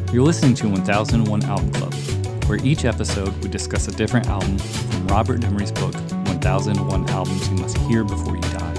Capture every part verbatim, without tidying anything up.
You're listening to one thousand one Album Club, where each episode we discuss a different album from Robert Dimery's book, one thousand one Albums You Must Hear Before You Die.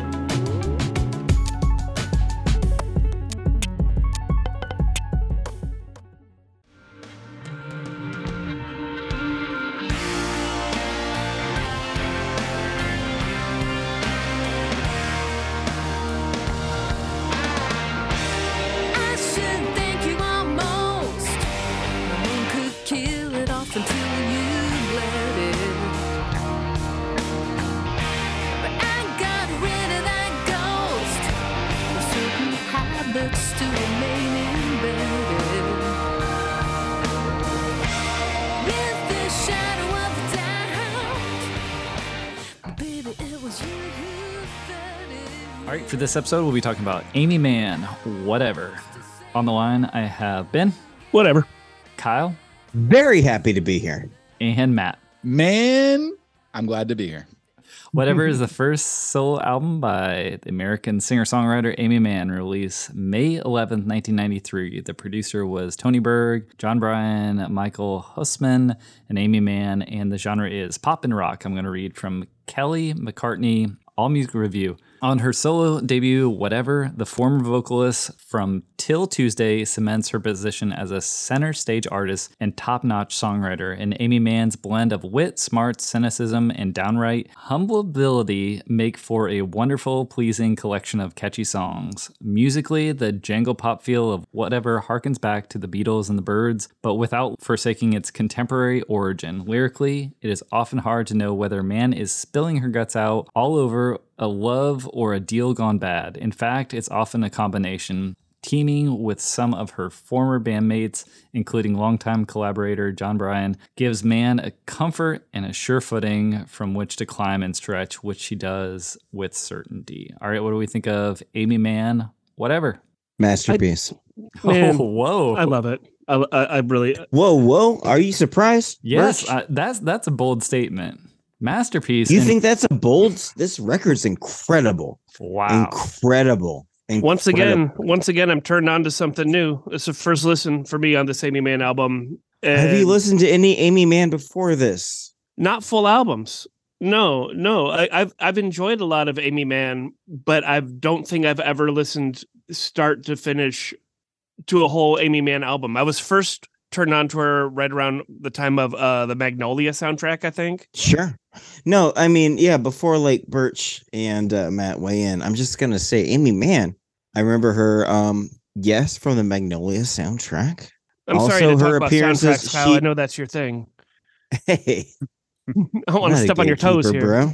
For this episode, we'll be talking about Aimee Mann, Whatever. On the line, I have Ben. Whatever. Kyle. Very happy to be here. And Matt. Man, I'm glad to be here. Whatever is the first solo album by the American singer-songwriter Aimee Mann, released May eleventh, nineteen ninety-three. The producer was Tony Berg, John Bryan, Michael Hussman, and Aimee Mann, and the genre is pop and rock. I'm going to read from Kelly McCartney, All Music Review. On her solo debut, Whatever, the former vocalist from Till Tuesday cements her position as a center stage artist and top-notch songwriter, and Aimee Mann's blend of wit, smarts, cynicism, and downright humbleability make for a wonderful, pleasing collection of catchy songs. Musically, the jangle pop feel of Whatever harkens back to the Beatles and the Byrds, but without forsaking its contemporary origin. Lyrically, it is often hard to know whether Mann is spilling her guts out all over a love or a deal gone bad. In fact, it's often a combination, teaming with some of her former bandmates, including longtime collaborator John Bryan, gives Mann a comfort and a sure footing from which to climb and stretch, which she does with certainty. All right, what do we think of Aimee Mann? Whatever. Masterpiece. I, man, oh, whoa. I love it. I, I, I really... Whoa, whoa. Are you surprised? Yes, uh, that's that's a bold statement. Masterpiece. You and- think that's a bold? This record's incredible. Wow. Incredible. Incredible. Once again, once again, I'm turned on to something new. It's the first listen for me on this Aimee Mann album. Have you listened to any Aimee Mann before this? Not full albums. No, no. I, I've I've enjoyed a lot of Aimee Mann, but I don't think I've ever listened start to finish to a whole Aimee Mann album. I was first turned on to her right around the time of uh, the Magnolia soundtrack, I think. Sure. No, I mean, yeah, before like Birch and uh, Matt weigh in, I'm just going to say Aimee Mann. I remember her, um, yes, from the Magnolia soundtrack. I'm also, sorry to her talk about appearances, soundtracks, Kyle. she... I know that's your thing. Hey. I don't want to step on your toes here. Bro.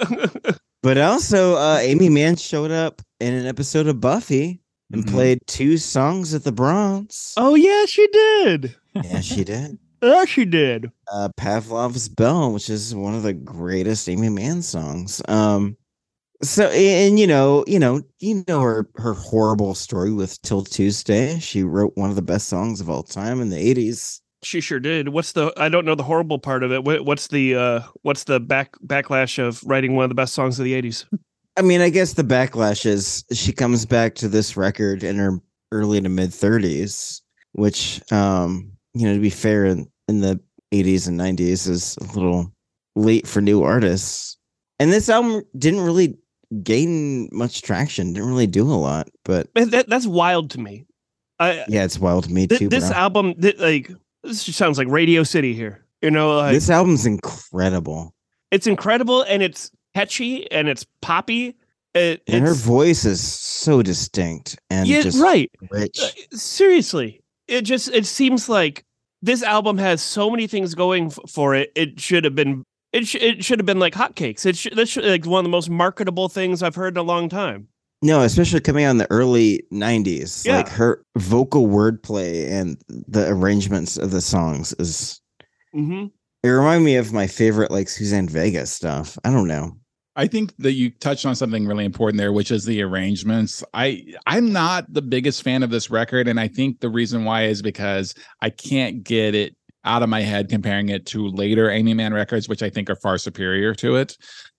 But also, uh, Aimee Mann showed up in an episode of Buffy and mm-hmm. played two songs at the Bronx. Oh, yeah, she did. Yeah, she did. Yeah, she did. Uh, Pavlov's Bell, which is one of the greatest Aimee Mann songs. Um, so, and you know, you know, you know her her horrible story with Till Tuesday. She wrote one of the best songs of all time in the eighties. She sure did. What's the? I don't know the horrible part of it. What, what's the? Uh, what's the back backlash of writing one of the best songs of the eighties? I mean, I guess the backlash is she comes back to this record in her early to mid thirties, which, um, you know, to be fair, in, in the eighties and nineties is a little late for new artists. And this album didn't really gain much traction, didn't really do a lot, but that, that's wild to me. I, yeah, it's wild to me th- too. This bro. album, th- like, this just sounds like Radio City here. You know, like, this album's incredible. It's incredible, and it's catchy, and it's poppy. It, and it's, her voice is so distinct and yeah, just right. rich. Uh, seriously, it just it seems like this album has so many things going f- for it. It should have been it sh- it should have been like hotcakes. It sh- this should like one of the most marketable things I've heard in a long time. No, especially coming out in the early nineties. Yeah. Like her vocal wordplay and the arrangements of the songs is. Mm-hmm. It reminded me of my favorite like Suzanne Vega stuff. I don't know. I think that you touched on something really important there, which is the arrangements. I, I'm not the biggest fan of this record, and I think the reason why is because I can't get it out of my head comparing it to later Aimee Mann records, which I think are far superior to it.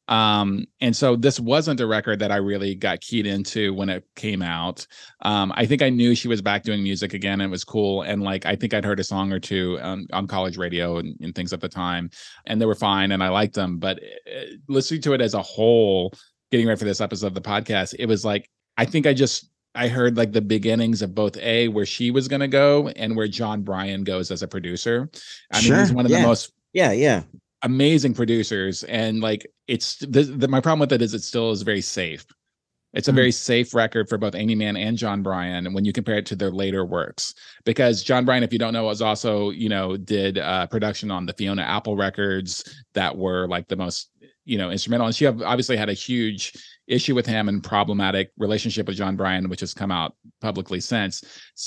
Um, and so this wasn't a record that I really got keyed into when it came out. Um, I think I knew she was back doing music again, and it was cool. And like, I think I'd heard a song or two on, on college radio and, and things at the time, and they were fine, and I liked them. But uh, listening to it as a whole, getting ready for this episode of the podcast, it was like, I think I just, I heard like the beginnings of both A, where she was going to go, and where Jon Brion goes as a producer. I Sure, mean, he's one of yeah. the most Yeah, yeah. amazing producers, and like it's the, the my problem with it is it still is very safe. It's a Mhm. very safe record for both Amy Mann and Jon Brion when you compare it to their later works, because Jon Brion, if you don't know, was also, you know, did uh production on the Fiona Apple records that were like the most, you know, instrumental, and she have obviously had a huge issue with him and problematic relationship with Jon Brion, which has come out publicly since.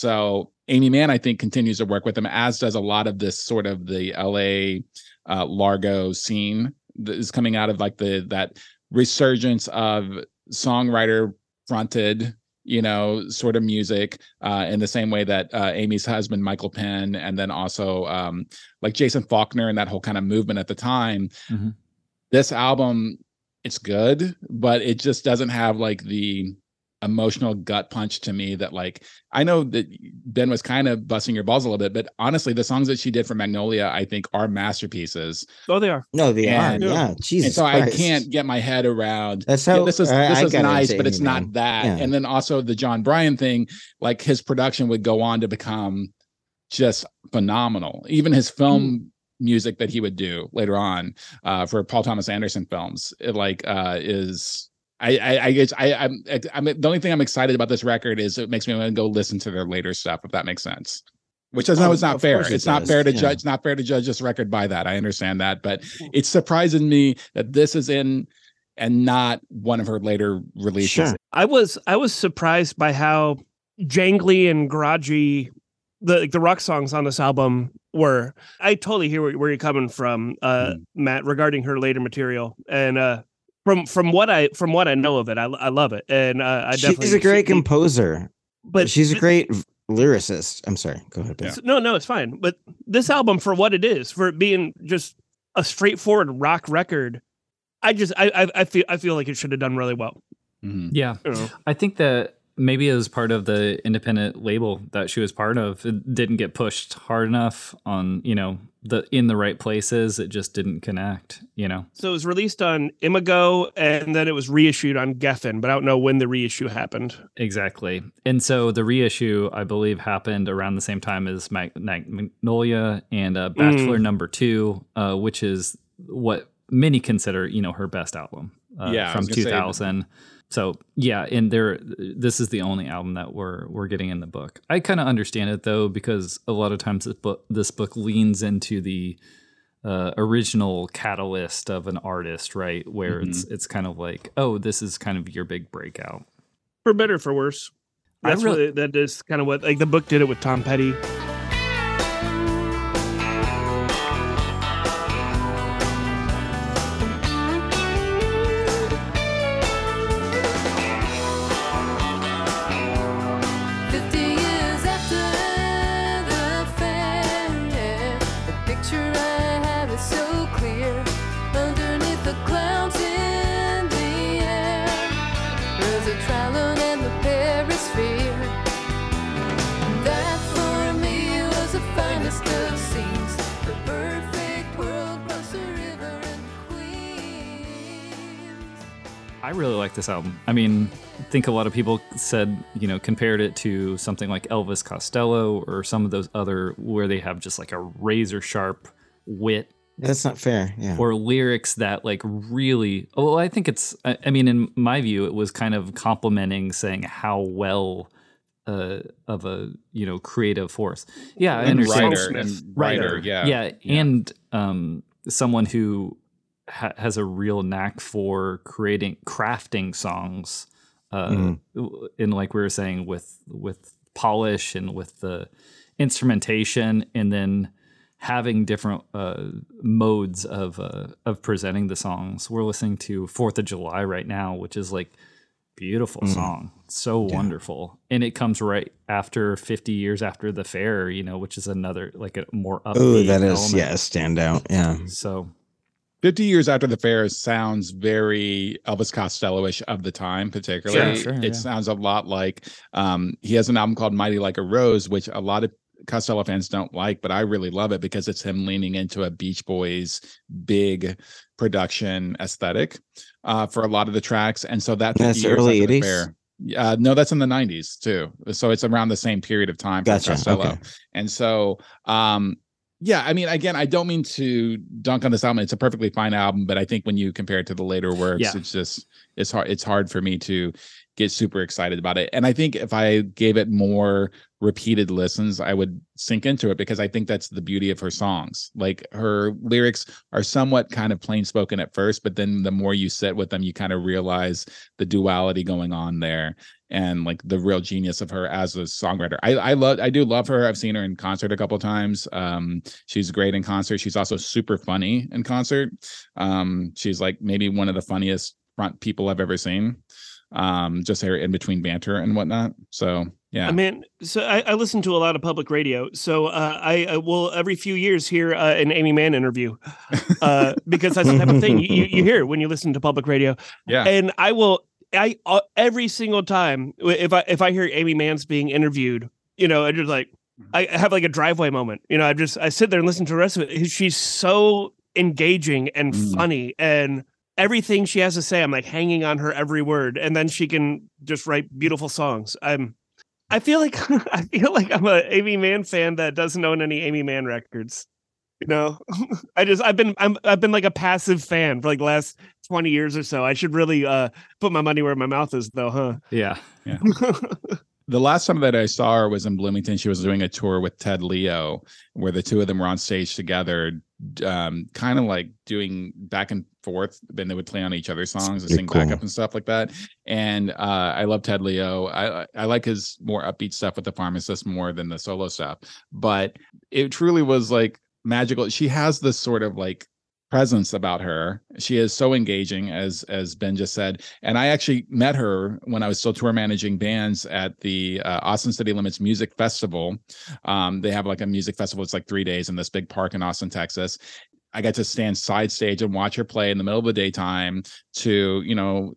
So Amy Mann, I think, continues to work with him, as does a lot of this sort of the L A uh, Largo scene that is coming out of like the that resurgence of songwriter fronted, you know, sort of music, uh, in the same way that uh, Amy's husband, Michael Penn, and then also um, like Jason Faulkner and that whole kind of movement at the time. Mm-hmm. This album, it's good, but it just doesn't have like the emotional gut punch to me that, like, I know that Ben was kind of busting your balls a little bit, but honestly, the songs that she did for Magnolia, I think, are masterpieces. Oh, they are. No, they And- are. Yeah, Jesus and so Christ. I can't get my head around. That's Yeah, how this is I- this I is got nice, into but it's Amy not Mann. that. Yeah. And then also the Jon Brion thing, like his production would go on to become just phenomenal. Even his film music that he would do later on uh, for Paul Thomas Anderson films, it like uh, is. I I I, guess I I'm, I'm the only thing I'm excited about this record is it makes me want to go listen to their later stuff, if that makes sense. Which I know Oh, is not of fair. course it It's not does, fair to yeah. judge. It's not fair to judge this record by that. I understand that, but it's surprising me that this is in and not one of her later releases. Sure. I was I was surprised by how jangly and garagey the like the rock songs on this album were. I totally hear where, where you're coming from, uh, Mm. Matt, regarding her later material, and uh, from from what I from what I know of it, I, I love it, and uh, I definitely. She's a great composer, but but she's a th- great v- lyricist. I'm sorry. Go ahead. Ben. Yeah. No, no, it's fine. But this album, for what it is, for it being just a straightforward rock record, I just I I, I feel I feel like it should have done really well. Mhm. Yeah. You know? I think that maybe as part of the independent label that she was part of, it didn't get pushed hard enough on, you know, the in the right places. It just didn't connect, you know. So it was released on Imago, and then it was reissued on Geffen, but I don't know when the reissue happened. Exactly. And so the reissue, I believe, happened around the same time as Mag- Mag- Magnolia and uh, Bachelor Mm. Number Two, uh, which is what many consider, you know, her best album uh, Yeah, I from was gonna say- two thousand. So yeah, and there, this is the only album that we're we're getting in the book. I kind of understand it though, because a lot of times this book this book leans into the uh, original catalyst of an artist, right? Where Mhm. it's it's kind of like, oh, this is kind of your big breakout. For better or for worse. I That's really- really, that is kind of what, like, the book did it with Tom Petty. Fifty years after the affair, the picture I have is so clear. Underneath the clouds in the air, there's a Trallon and the Perisphere. That for me was the finest of scenes, the perfect world across the river and Queens. I really like this album. I mean, I think a lot of people said, you know, compared it to something like Elvis Costello or some of those other where they have just like a razor sharp wit That's not fair. Yeah. or lyrics that like really, oh, I think it's, I, I mean, in my view, it was kind of complimenting saying how well uh, of a, you know, creative force. Yeah, I And understand. writer, and writer, yeah. Yeah, Yeah. and um, someone who ha- has a real knack for creating, crafting songs, uh, Mhm. in like we were saying with with polish and with the instrumentation, and then having different uh, modes of uh, of presenting the songs. We're listening to Fourth of July right now, which is like beautiful Mm. song, so Yeah. wonderful, and it comes right after fifty years after the fair, you know, which is another like a more upbeat Oh, that is element. yeah, a standout. Yeah. So fifty Years After the Fair sounds very Elvis Costello-ish of the time, particularly. Sure, sure, it yeah. sounds a lot like um, he has an album called Mighty Like a Rose, which a lot of Costello fans don't like, but I really love it because it's him leaning into a Beach Boys big production aesthetic uh, for a lot of the tracks. And so that That's fifty Years early After the eighties? Fair. Uh, no, that's in the nineties too. So it's around the same period of time for Gotcha, Costello. okay. And so, um, yeah, I mean, again, I don't mean to dunk on this album. It's a perfectly fine album, but I think when you compare it to the later works, Yeah. it's just it's hard. It's hard for me to get super excited about it. And I think if I gave it more repeated listens, I would sink into it because I think that's the beauty of her songs. Like her lyrics are somewhat kind of plain spoken at first, but then the more you sit with them, you kind of realize the duality going on there and like the real genius of her as a songwriter. I I love I do love her. I've seen her in concert a couple of times. Um, she's great in concert. She's also super funny in concert. Um, she's like maybe one of the funniest front people I've ever seen. Um, just her in between banter and whatnot. So yeah. I mean, so I, I listen to a lot of public radio. So uh, I, I will every few years hear uh, an Amy Mann interview uh, because that's the type of thing you, you, you hear when you listen to public radio. Yeah. And I will, I uh, every single time if I if I hear Amy Mann's being interviewed, you know, I just like I have like a driveway moment. You know, I just I sit there and listen to the rest of it. She's so engaging and Mm. funny and. Everything she has to say, I'm like hanging on her every word, and then she can just write beautiful songs. I'm, I feel like I feel like I'm a Amy Mann fan that doesn't own any Amy Mann records. You know, I just I've been I'm I've been like a passive fan for like the last twenty years or so. I should really uh put my money where my mouth is, though, huh? Yeah. The last time that I saw her was in Bloomington. She was doing a tour with Ted Leo, where the two of them were on stage together, um, kind of like doing back and forth. Then they would play on each other's songs and Pretty sing cool. backup and stuff like that. And uh, I love Ted Leo. I I like his more upbeat stuff with The Pharmacist more than the solo stuff. But it truly was like magical. She has this sort of like presence about her. She is so engaging, as as Ben just said. And I actually met her when I was still tour managing bands at the uh, Austin City Limits Music Festival. Um, they have like a music festival. It's like three days in this big park in Austin, Texas. I got to stand side stage and watch her play in the middle of the daytime to, you know,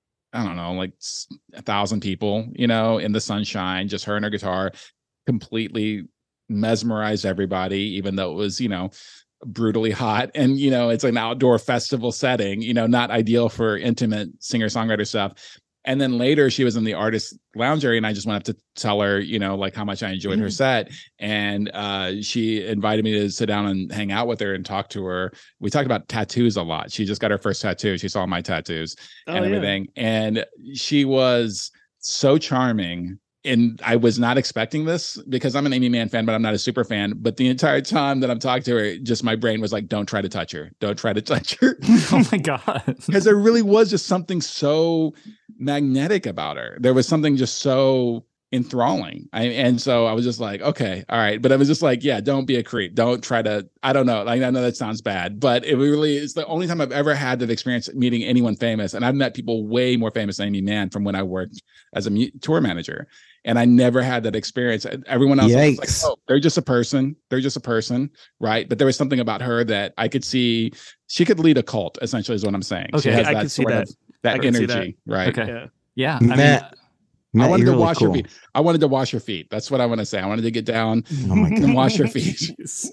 I don't know, like s- a thousand people, you know, in the sunshine, just her and her guitar, completely mesmerized everybody, even though it was, you know, brutally hot. And, you know, it's an outdoor festival setting, you know, not ideal for intimate singer-songwriter stuff. And then later she was in the artist lounge area and I just went up to tell her, you know, like how much I enjoyed her set. And uh, she invited me to sit down and hang out with her and talk to her. We talked about tattoos a lot. She just got her first tattoo. She saw my tattoos Oh, and yeah. everything. And she was so charming. And I was not expecting this because I'm an Amy Mann fan, but I'm not a super fan. But the entire time that I'm talking to her, just my brain was like, don't try to touch her. Don't try to touch her. Oh my God. Because there really was just something so magnetic about her. There was something just so enthralling. I, and so I was just like, okay, all right. But I was just like, yeah, don't be a creep. Don't try to, I don't know. Like, I know that sounds bad, but it really is the only time I've ever had that experience meeting anyone famous. And I've met people way more famous than Amy Mann from when I worked as a mu- tour manager. And I never had that experience. Everyone else was like, Yikes. oh, they're just a person. They're just a person. Right. But there was something about her that I could see. She could lead a cult, essentially, is what I'm saying. She Okay, has I that can see sort that. of that I can see energy. Right. Okay. Yeah. Yeah. I mean, Matt, I Matt, wanted you're to really wash cool. her feet. I wanted to wash her feet. That's what I want to say. I wanted to get down Oh my and God. wash her feet. Jeez.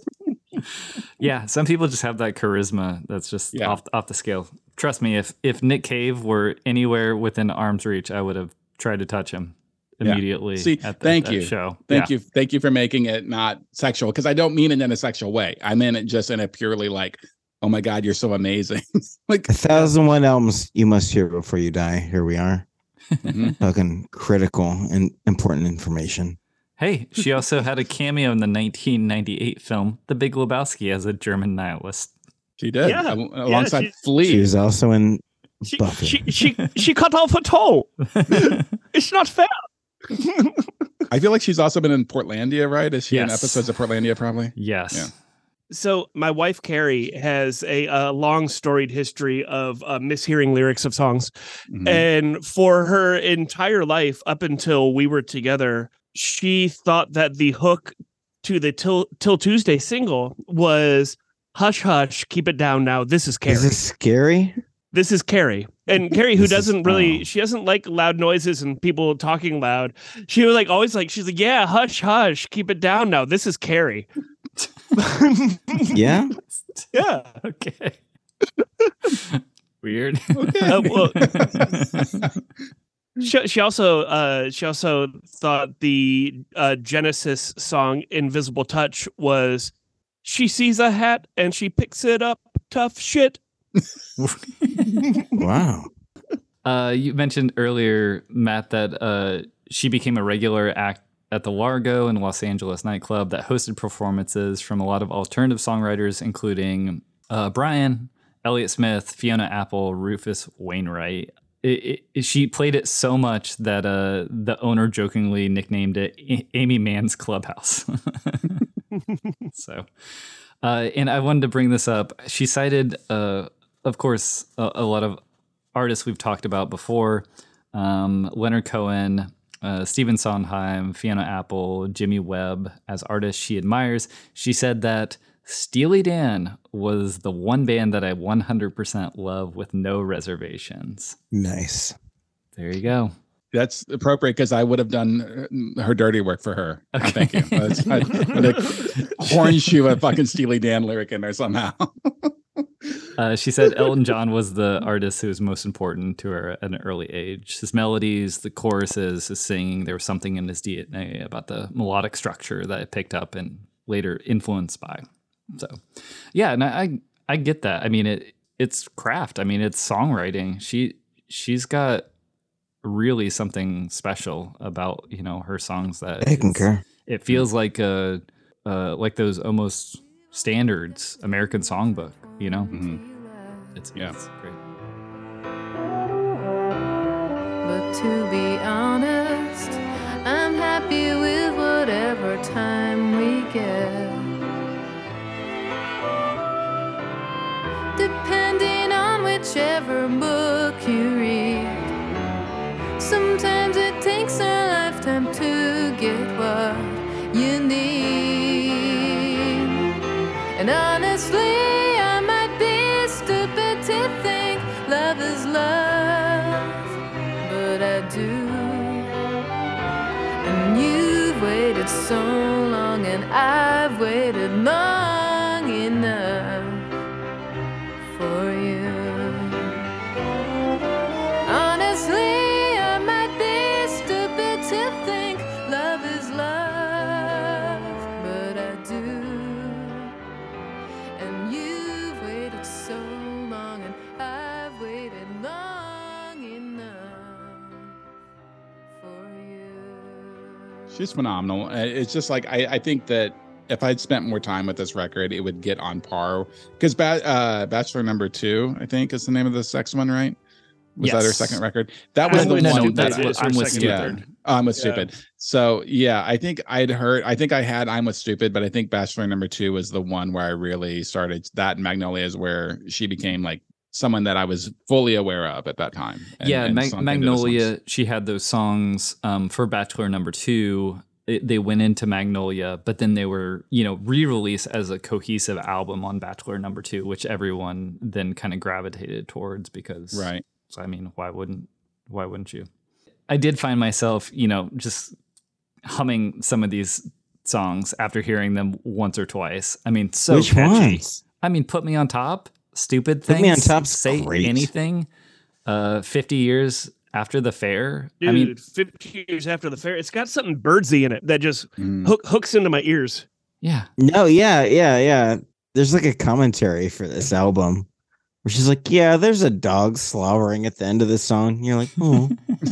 Yeah, some people just have that charisma that's just Yeah. off off the scale. Trust me, if if Nick Cave were anywhere within arm's reach, I would have tried to touch him Yeah. immediately. See, at the, thank that you. show. Thank Yeah. you. Thank you for making it not sexual, because I don't mean it in a sexual way. I mean it just in a purely like, oh my God, you're so amazing. Like, A thousand one albums you must hear before you die. Here we are, mhm. talking critical and important information. Hey, she also had a cameo in the nineteen ninety-eight film The Big Lebowski as a German nihilist. She did. Yeah. al- alongside she- Flea. She was also in She, Buffy. she she she cut off a toe. It's not fair. I feel like she's also been in Portlandia, right? Is she in Yes. episodes of Portlandia, probably? Yes. Yeah. So my wife Carrie has a, uh long storied history of uh, mishearing lyrics of songs, Mhm. and for her entire life up until we were together, she thought that the hook to the Till Till Tuesday single was Hush Hush, Keep It Down Now. This is Carrie. Is this scary? This is Carrie. And Carrie, who This is- doesn't really, oh. she doesn't like loud noises and people talking loud. She was like always like, she's like, yeah, hush, hush, keep it down now. This is Carrie. Yeah. Yeah. Okay. Weird. Uh, well, she, she also uh, she also thought the uh, Genesis song "Invisible Touch" was she sees a hat and she picks it up. Tough shit. Wow. Uh, you mentioned earlier, Matt, that uh, she became a regular act at the Largo and Los Angeles nightclub that hosted performances from a lot of alternative songwriters, including uh, Brian, Elliott Smith, Fiona Apple, Rufus Wainwright. It, it, she played it so much that uh, the owner jokingly nicknamed it A- Amy Mann's Clubhouse. So, uh, and I wanted to bring this up. She cited, uh, of course, a, a lot of artists we've talked about before, um, Leonard Cohen, uh, Stephen Sondheim, Fiona Apple, Jimmy Webb as artists she admires. She said that Steely Dan was the one band that I one hundred percent love with no reservations. Nice. There you go. That's appropriate because I would have done her dirty work for her. Okay. Thank you. That's, I, like, hornshoe a fucking Steely Dan lyric in there somehow. Uh, she said Elton John was the artist who was most important to her at an early age. His melodies, the choruses, his singing, there was something in his D N A about the melodic structure that it picked up and later influenced by. So, yeah, and I, I, I get that. I mean, it it's craft. I mean, it's songwriting. She she's got really something special about, you know, her songs that I it's- concur. it feels like uh uh like those almost standards American songbook, you know. Mhm. It's, Yeah. it's great. But to be honest, I'm happy with whatever time we get. Depending on whichever book you read. Sometimes it takes a lifetime to get what you need. And honestly, I might be stupid to think love is love, but I do. And you've waited so long, and I've waited long enough for you. Honestly, I might be stupid to think love is love, but I do. And you've waited so long, and I've waited long enough for you. She's phenomenal. Uh, It's just like I, I think that if I'd spent more time with this record, it would get on par. Because ba- uh, Bachelor Number Two, I think, is the name of the sex one, right? Was that her Yes. second record? That was I'm the with one. Stupid that's that, what is her I'm with second yeah, record. I'm with Yeah. Stupid. So yeah, I think I'd heard. I think I had I'm with Stupid, but I think Bachelor Number Two was the one where I really started. That and Magnolia is where she became like someone that I was fully aware of at that time. And- yeah, and Mag- sunk into the songs. Magnolia. She had those songs um, for Bachelor Number Two. It, they went into Magnolia, but then they were, you know, re-released as a cohesive album on Bachelor Number Two, which everyone then kind of gravitated towards because, Right. So I mean, why wouldn't why wouldn't you? I did find myself, you know, just humming some of these songs after hearing them once or twice. I mean, so Which catchy. ones? I mean, Put Me on Top, Stupid Put Things, Me on Top's Say great. Anything. Uh, fifty years after the fair. Dude, I mean, fifty years after the fair, it's got something birdsy in it that just Mm. hook, hooks into my ears. yeah. No, yeah, yeah, yeah. There's like a commentary for this album where she's like, yeah, there's a dog slowering at the end of this song. And you're like, oh.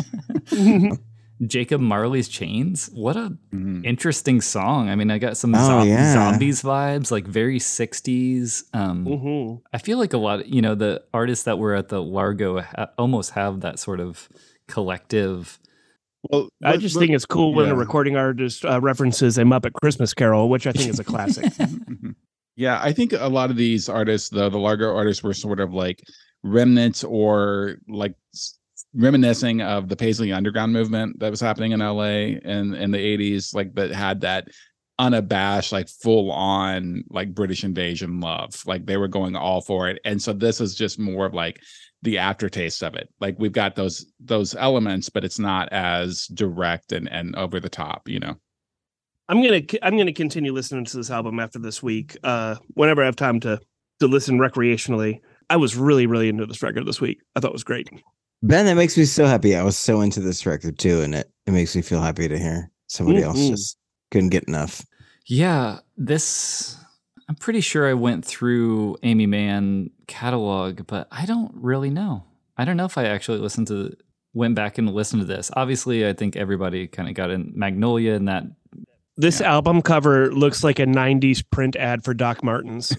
Jacob Marley's Chains. What a Mhm. interesting song. I mean, I got some Oh, zo- yeah. zombies vibes, like very sixties. Um, Mhm. I feel like a lot, you know, the artists that were at the Largo ha- almost have that sort of collective. Well, I but- just but- think it's cool when a yeah. recording artist uh, references a Muppet Christmas Carol, which I think is a classic. Mhm. Yeah, I think a lot of these artists, though, the Largo artists were sort of like remnants or like s- reminiscing of the Paisley Underground movement that was happening in L A in, in the eighties, like that had that unabashed, like full on like British invasion love. Like they were going all for it. And so this is just more of like the aftertaste of it. Like we've got those those elements, but it's not as direct and, and over the top, you know. I'm gonna I'm gonna continue listening to this album after this week. Uh, whenever I have time to to listen recreationally. I was really, really into this record this week. I thought it was great. Ben, that makes me so happy. I was so into this record too, and it, it makes me feel happy to hear somebody Mm-hmm. else just couldn't get enough. Yeah, this, I'm pretty sure I went through Amy Mann catalog, but I don't really know. I don't know if I actually listened to, went back and listened to this. Obviously, I think everybody kind of got in Magnolia and that. This Yeah. album cover looks like a nineties print ad for Doc Martens.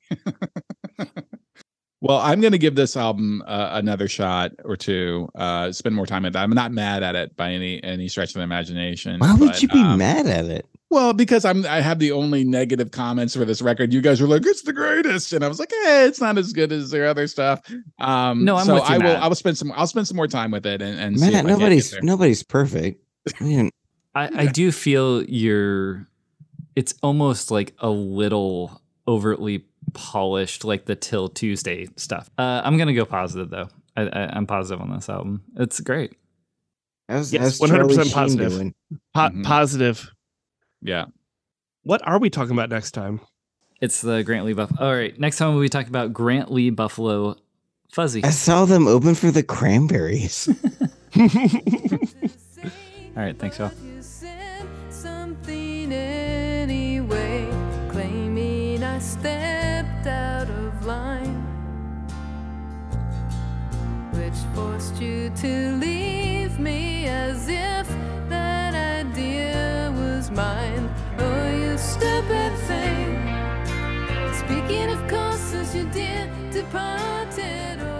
Well, I'm going to give this album uh, another shot or two. Uh, spend more time with it. I'm not mad at it by any any stretch of the imagination. Why would but, you be um, mad at it? Well, because I'm I have the only negative comments for this record. You guys were like, it's the greatest, and I was like, eh, it's not as good as their other stuff. Um, No, I'm so with you, I will Matt. I will spend some I'll spend some more time with it and, and see if I Man, can't nobody's get there. nobody's perfect. I mean, I, I do feel you're, it's almost like a little overtly polished, like the Till Tuesday stuff. Uh, I'm going to go positive, though. I, I, I'm positive on this album. It's great. how's, Yes, how's one hundred percent Charlie Sheen positive. doing? Po- Mhm. Positive. Yeah. What are we talking about next time? It's the Grant Lee Buffalo. All right, next time we'll be talking about Grant Lee Buffalo Fuzzy. I saw them open for the Cranberries. All right, thanks, y'all. You said something anyway, claiming I stepped out of line, which forced you to leave me as if that idea was mine. Oh, you stupid thing. Speaking of course, as you did, departed.